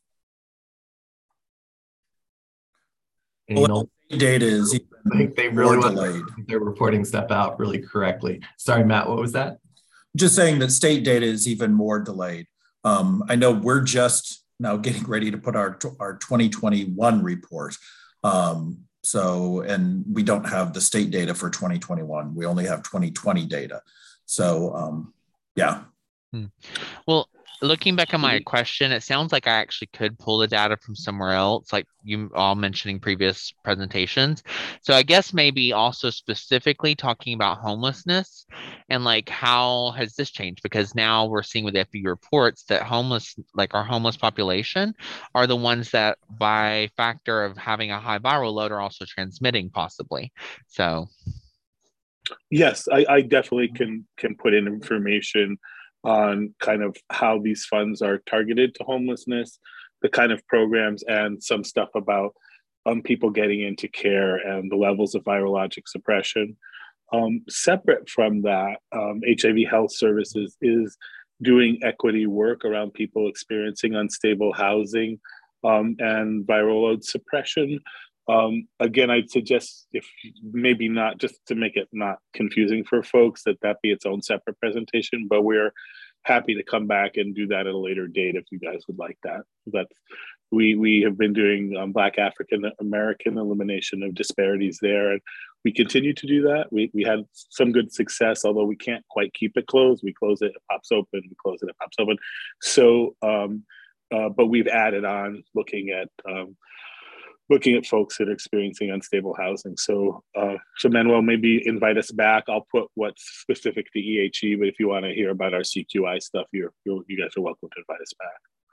well, you know, data is even I think they really want delayed. They're reporting stuff out really correctly. Sorry, Matt, what was that? Just saying that state data is even more delayed. um I know we're just now getting ready to put our our twenty twenty-one report. um So, and we don't have the state data for twenty twenty-one. We only have twenty twenty data. So, um, yeah. Hmm. Well, looking back on my question, it sounds like I actually could pull the data from somewhere else, like you all mentioning previous presentations. So I guess maybe also specifically talking about homelessness and like how has this changed? Because now we're seeing with F B reports that homeless, like our homeless population, are the ones that by factor of having a high viral load are also transmitting possibly. So. Yes, I, I definitely can can put in information on kind of how these funds are targeted to homelessness, the kind of programs, and some stuff about um, people getting into care and the levels of virologic suppression. Um, separate from that, um, H I V Health Services is doing equity work around people experiencing unstable housing um, and viral load suppression. Um, again, I'd suggest if maybe not, just to make it not confusing for folks, that that be its own separate presentation, but we're happy to come back and do that at a later date if you guys would like that. That's, we, we have been doing um, Black African American elimination of disparities there, and we continue to do that. We, we had some good success, although we can't quite keep it closed. We close it, it pops open, we close it, it pops open. So, um, uh, but we've added on looking at um, looking at folks that are experiencing unstable housing. So, uh, so Manuel, maybe invite us back. I'll put what's specific to E H E, but if you want to hear about our C Q I stuff, you're, you're, you guys are welcome to invite us back.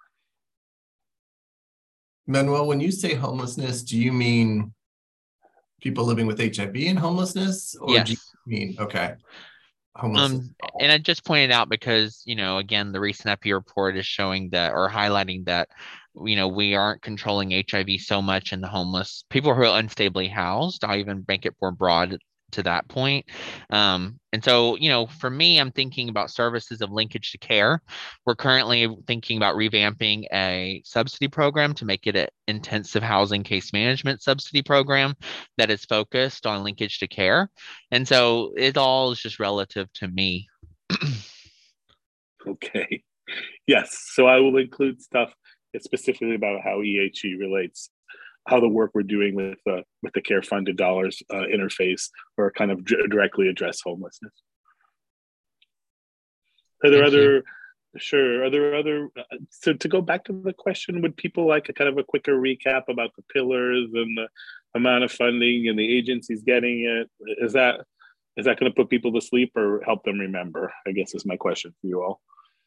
Manuel, when you say homelessness, do you mean people living with H I V and homelessness? Or Yes. do you mean, okay. Homelessness. Um, and I just pointed out because, you know, again, the recent E P I report is showing that, or highlighting that, you know, we aren't controlling H I V so much in the homeless people who are unstably housed. I'll even make it more broad to that point. Um, and so, you know, for me, I'm thinking about services of linkage to care. We're currently thinking about revamping a subsidy program to make it an intensive housing case management subsidy program that is focused on linkage to care. And so it all is just relative to me. Okay. Yes. So I will include stuff specifically about how E H E relates, how the work we're doing with uh, with the care funded dollars uh, interface or kind of d- directly address homelessness. Are there Thank other, you. sure, are there other, uh, so to go back to the question, would people like a kind of a quicker recap about the pillars and the amount of funding and the agencies getting it? Is that, is that going to put people to sleep or help them remember? I guess is my question for you all.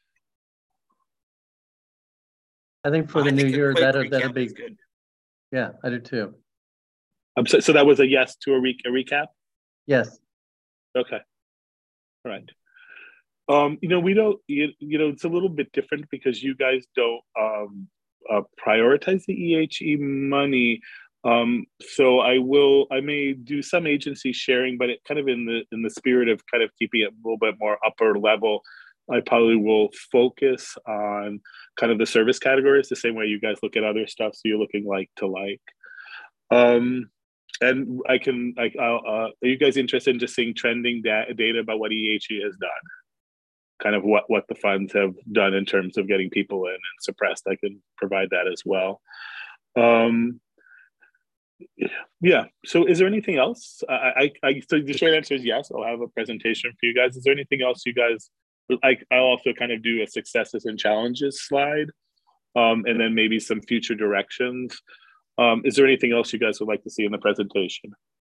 I think for I the new think a year, quick that'll, that'll recap be, is good. yeah, I do too. Um, so, so that was a yes to a, re- a recap? Yes. Okay. All right. Um, you know, we don't, you, you know, it's a little bit different because you guys don't um, uh, prioritize the E H E money. Um, so I will, I may do some agency sharing, but it kind of in the, in the spirit of kind of keeping it a little bit more upper level. I probably will focus on kind of the service categories the same way you guys look at other stuff. So you're looking like to like. Um, and I can, like, I'll, uh, are you guys interested in just seeing trending da- data about what E H E has done? Kind of what, what the funds have done in terms of getting people in and suppressed. I can provide that as well. Um, yeah. So is there anything else? I, I, I, so the short answer is yes. I'll have a presentation for you guys. Is there anything else you guys? I, I'll also kind of do a successes and challenges slide, um, and then maybe some future directions. Um, is there anything else you guys would like to see in the presentation?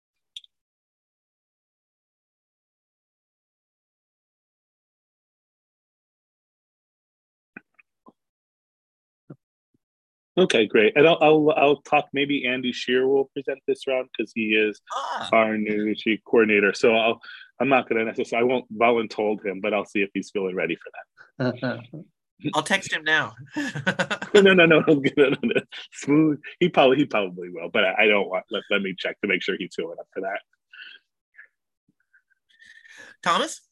Okay, great. And I'll, I'll, I'll talk, maybe Andy Shear will present this round because he is Ah. our new chief coordinator. So I'll, I'm not going to necessarily, I won't voluntold him, but I'll see if he's feeling ready for that. I'll text him now. no, no, no, no, no, no. Smooth. He probably, he probably will, but I don't want, let, let me check to make sure he's feeling up for that. Thomas,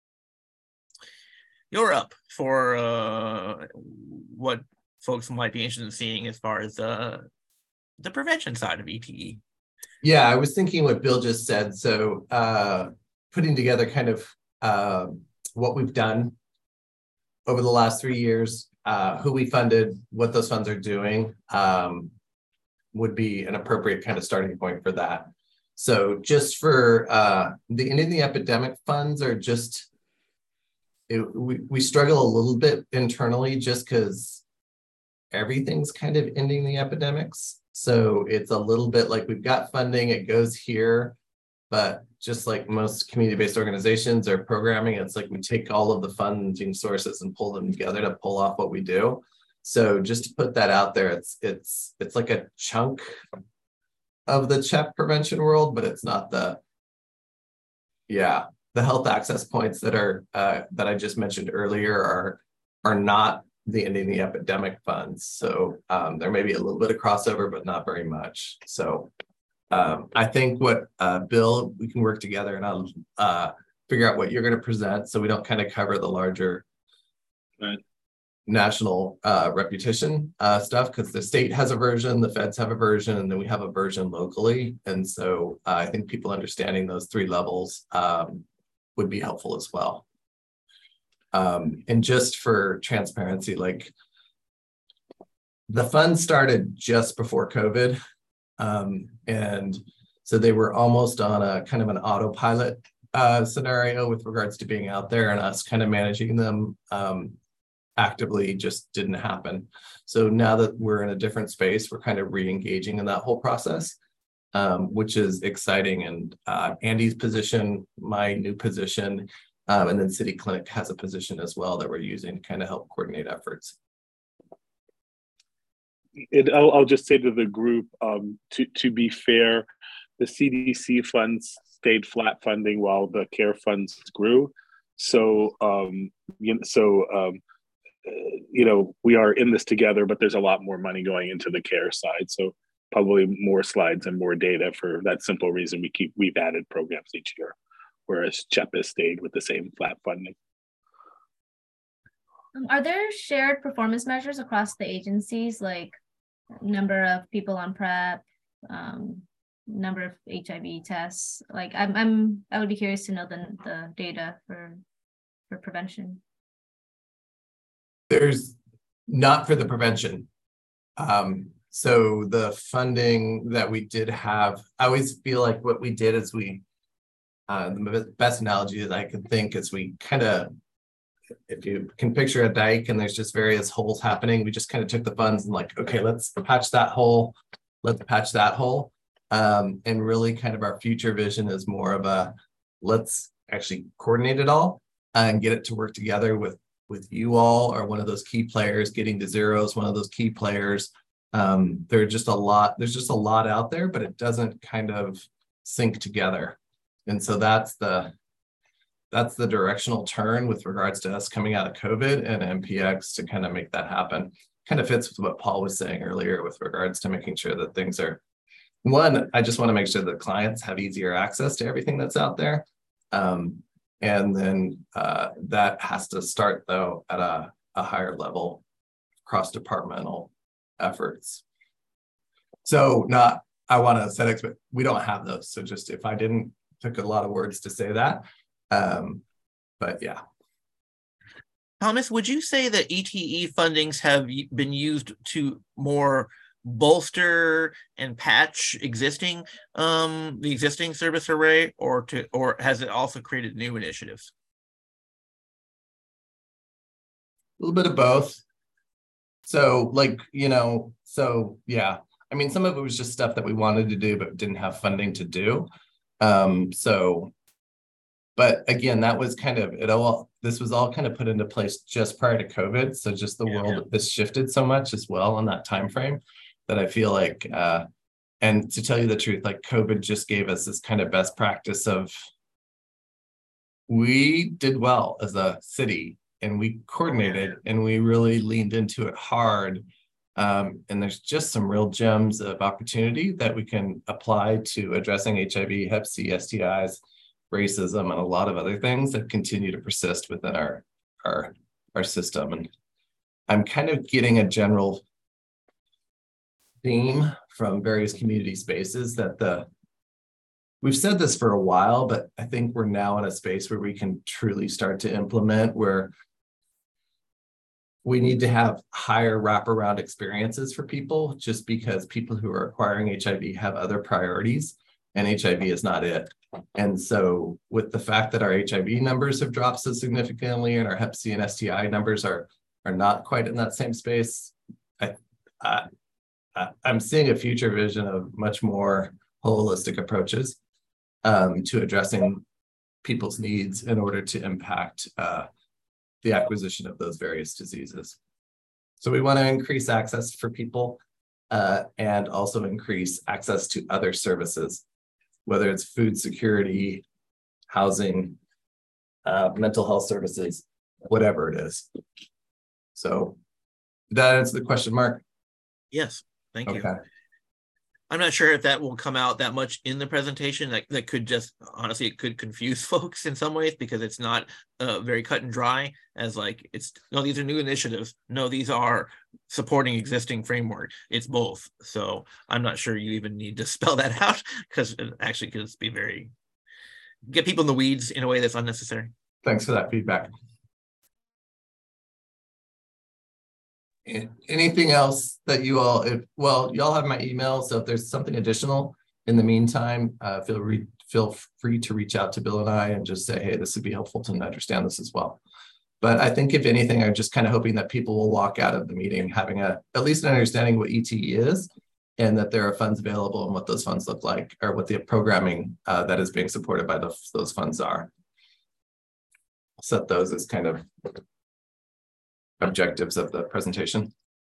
you're up for uh, what folks might be interested in seeing as far as uh, the prevention side of E P E. Yeah, I was thinking what Bill just said. So uh, putting together kind of uh, what we've done over the last three years, uh, who we funded, what those funds are doing, um, would be an appropriate kind of starting point for that. So just for uh, the ending the epidemic funds are just, it, we, we struggle a little bit internally just because everything's kind of ending the epidemics. So it's a little bit like we've got funding, it goes here, but just like most community-based organizations or programming, it's like we take all of the funding sources and pull them together to pull off what we do. So just to put that out there, it's it's it's like a chunk of the C H E P prevention world, but it's not the, yeah, the health access points that are uh, that I just mentioned earlier are are not the ending the epidemic funds. So um, there may be a little bit of crossover, but not very much. So um, I think what uh, Bill, we can work together and I'll uh, figure out what you're going to present so we don't kind of cover the larger Right. national uh, repetition uh, stuff, because the state has a version, the feds have a version, and then we have a version locally. And so uh, I think people understanding those three levels um, would be helpful as well. Um, and just for transparency, like the fund started just before COVID. Um, and so they were almost on a kind of an autopilot uh, scenario with regards to being out there, and us kind of managing them um, actively just didn't happen. So now that we're in a different space, we're kind of re-engaging in that whole process, um, which is exciting. And uh, Andy's position, my new position, um, and then City Clinic has a position as well that we're using to kind of help coordinate efforts. It, I'll, I'll just say to the group, um, to, to be fair, the C D C funds stayed flat funding while the CARE funds grew. So, um, you know, so um, you know, we are in this together, but there's a lot more money going into the CARE side. So probably more slides and more data for that simple reason. We keep, we've added programs each year, whereas C H E P has stayed with the same flat funding. Um, are there shared performance measures across the agencies, like number of people on PrEP, um, number of H I V tests? Like I'm, I'm, I would be curious to know the, the data for, for prevention. There's not for the prevention. Um, so the funding that we did have, I always feel like what we did is we, uh, the best analogy that I can think is we kind of, if you can picture a dike and there's just various holes happening, we just kind of took the funds and like, okay, let's patch that hole, let's patch that hole. Um, and really kind of our future vision is more of a, let's actually coordinate it all and get it to work together with with you all, or one of those key players. Getting to zero is one of those key players. Um, there are just a lot, there's just a lot out there, but it doesn't kind of sync together. And so that's the, that's the directional turn with regards to us coming out of COVID and M P X to kind of make that happen. Kind of fits with what Paul was saying earlier with regards to making sure that things are, one, I just want to make sure that clients have easier access to everything that's out there. Um, And then uh, that has to start, though, at a, a higher level, cross-departmental efforts. So not, I want to set expect, we don't have those. So just if I didn't, took a lot of words to say that. Um, but yeah. Thomas, would you say that E T E fundings have been used to more bolster and patch existing um the existing service array, or to or has it also created new initiatives? A little bit of both. So like, you know, so yeah, I mean, some of it was just stuff that we wanted to do but didn't have funding to do. Um so but again, that was kind of it all, this was all kind of put into place just prior to COVID. So just the yeah. world has shifted so much as well in that time frame that I feel like, uh, and to tell you the truth, like COVID just gave us this kind of best practice of, we did well as a city and we coordinated and we really leaned into it hard. Um, and there's just some real gems of opportunity that we can apply to addressing H I V, Hep C, S T Is, racism, and a lot of other things that continue to persist within our, our, our system. And I'm kind of getting a general theme from various community spaces that the we've said this for a while, but I think we're now in a space where we can truly start to implement, where we need to have higher wraparound experiences for people, just because people who are acquiring H I V have other priorities and H I V is not it. And so with the fact that our H I V numbers have dropped so significantly and our Hep C and S T I numbers are are not quite in that same space, I, I I'm seeing a future vision of much more holistic approaches um, to addressing people's needs in order to impact uh, the acquisition of those various diseases. So we want to increase access for people uh, and also increase access to other services, whether it's food security, housing, uh, mental health services, whatever it is. So did that answer the question, Mark? Yes. Thank you. Okay. I'm not sure if that will come out that much in the presentation. That, that could just, honestly, it could confuse folks in some ways because it's not uh, very cut and dry as like, it's, no, these are new initiatives. No, these are supporting existing framework. It's both. So I'm not sure you even need to spell that out because it actually could be very, get people in the weeds in a way that's unnecessary. Thanks for that feedback. Anything else that you all, if, well, y'all have my email, so if there's something additional in the meantime, uh, feel, re, feel free to reach out to Bill and I and just say, hey, this would be helpful to understand this as well. But I think if anything, I'm just kind of hoping that people will walk out of the meeting having a at least an understanding what E T E is and that there are funds available and what those funds look like or what the programming uh, that is being supported by the, those funds are. I'll set those as kind of objectives of the presentation.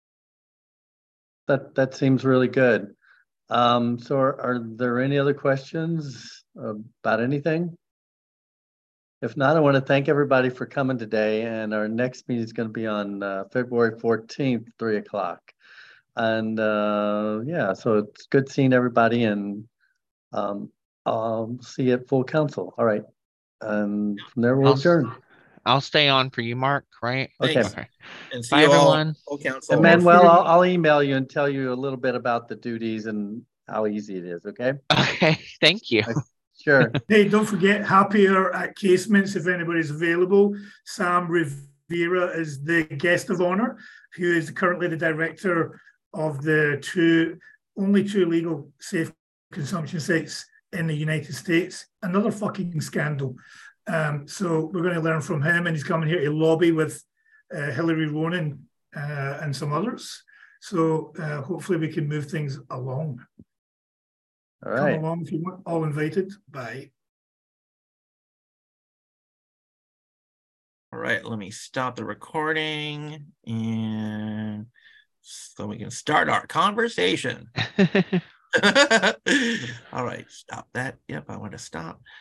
That that seems really good. Um, so are, are there any other questions about anything? If not, I want to thank everybody for coming today. And our next meeting is going to be on uh, February fourteenth, three o'clock. And uh, yeah, so it's good seeing everybody, and um, I'll see you at full council. All right. And from there we'll I'll, adjourn. I'll stay on for you, Mark, right? Okay. Thanks. Okay. And see Bye, you all, everyone. full council. And Manuel, I'll, I'll email you and tell you a little bit about the duties and how easy it is, okay? Okay, thank you. Sure. Hey, don't forget, happier at casements if anybody's available. Sam Rivera is the guest of honor, who is currently the director of the two, only two legal safe consumption sites in the United States. Another fucking scandal. Um, so we're going to learn from him, and he's coming here to lobby with uh, Hillary Ronan uh, and some others. So uh, hopefully we can move things along. All right. Come along if you want. All invited. Bye. All right, let me stop the recording and so we can start our conversation. All right, stop that. Yep, I want to stop.